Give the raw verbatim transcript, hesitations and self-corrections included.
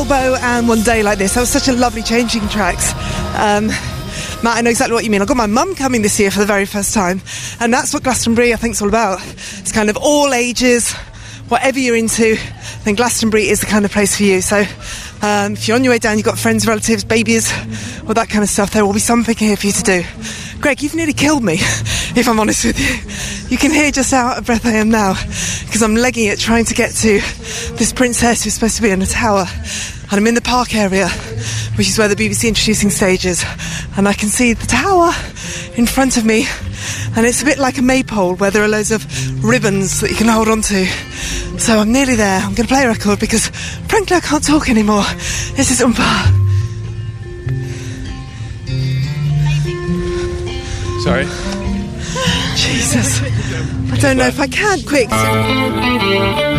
Elbow and One Day Like This. That was such a lovely changing tracks. Um, Matt, I know exactly what you mean. I've got my mum coming this year for the very first time, and that's what Glastonbury, I think, is all about. It's kind of all ages, whatever you're into, then Glastonbury is the kind of place for you. So um, if you're on your way down, you've got friends, relatives, babies, all that kind of stuff, there will be something here for you to do. Greg, you've nearly killed me, if I'm honest with you. You can hear just how out of breath I am now, because I'm legging it trying to get to this princess who's supposed to be in a tower. And I'm in the park area, which is where the B B C introducing stage is. And I can see the tower in front of me. And it's a bit like a maypole where there are loads of ribbons that you can hold on to. So I'm nearly there. I'm going to play a record because, frankly, I can't talk anymore. This is Oompa. Sorry. Jesus. I don't know if I can. Quick.